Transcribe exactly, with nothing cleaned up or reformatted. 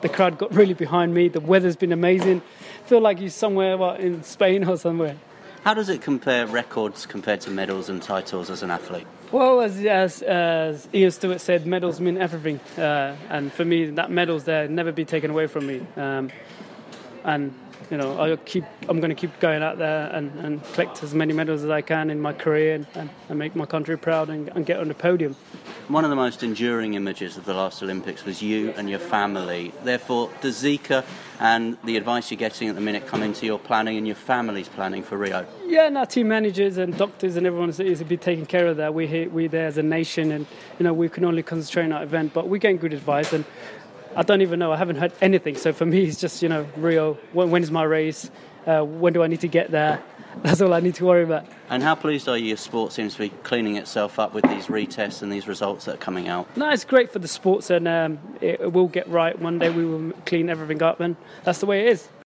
the crowd got really behind me. The weather's been amazing. I feel like you're somewhere what, in Spain or somewhere. How does it compare, records compared to medals and titles as an athlete? Well, as, as, as Ian Stewart said, medals mean everything. Uh, and for me, that medal's there, never be taken away from me. Um, and, you know, I'll keep, I'm going to keep going out there and, and collect as many medals as I can in my career and, and, and make my country proud and, and get on the podium. One of the most enduring images of the last Olympics was you and your family. Therefore, does Zika and the advice you're getting at the minute come into your planning and your family's planning for Rio? Yeah, and our team managers and doctors and everyone is to be taking care of that. We're here, we're there as a nation, and you know we can only concentrate on our event, but we're getting good advice. And I don't even know, I haven't heard anything. So for me, it's just you know Rio. When, when is my race? Uh, when do I need to get there? That's all I need to worry about. And how pleased are you your sport seems to be cleaning itself up with these retests and these results that are coming out? No, it's great for the sports, and um, it will get right. One day we will clean everything up, and that's the way it is.